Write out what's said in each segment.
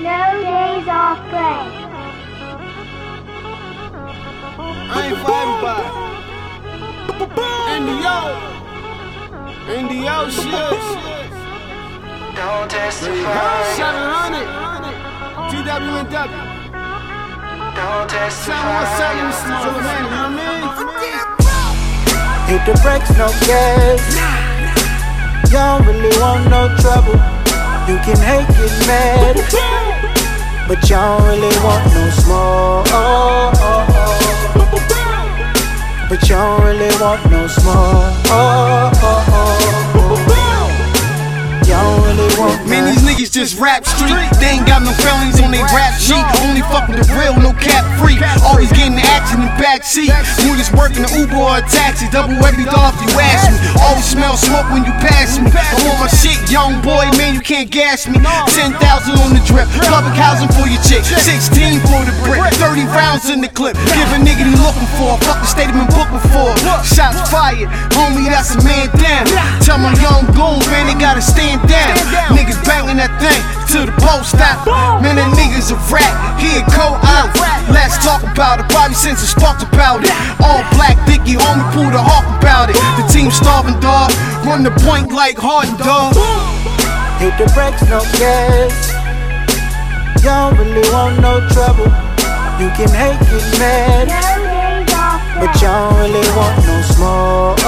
No days off play. I ain't for everybody. NDO shit. Don't testify. 700. GWNW. Don't testify. 717. So man, you know what I mean? Hit the brakes, no gas. You don't really want no trouble. You can hate, get mad, but you don't really want no smoke. But you don't really want no smoke. You don't really want Man, these niggas just rap street. They ain't got no felonies on they rap sheet. Only fuck with the real, no cap free. Always getting the action in the backseat. Niggas working the Uber or a taxi. Double every dollar if you ask me. Always smell smoke when you pass me. I want my shit, young boy, man, you can't gas me. 10,000 on the drip. Public housing for your chick. 16 for the brick. 30 rounds in the clip. Give a nigga he looking for. Fuck the state he been booking for. Shots fired. Homie, that's a man down. Tell my young goons, man, they gotta stand down. Niggas banging that thing to the post out. Man, that nigga's a rat. He a co-out. Let's talk about it. Bobby Simpson talked about it. All black Dickie, homie, pull the hawk about it. The team starving, dog. Run the point like Harden, dog. hit the brakes, no gas. You don't really want no trouble. You can hate, get mad, but you don't really want no smoke.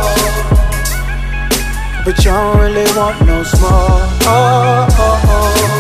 But you don't really want no smoke.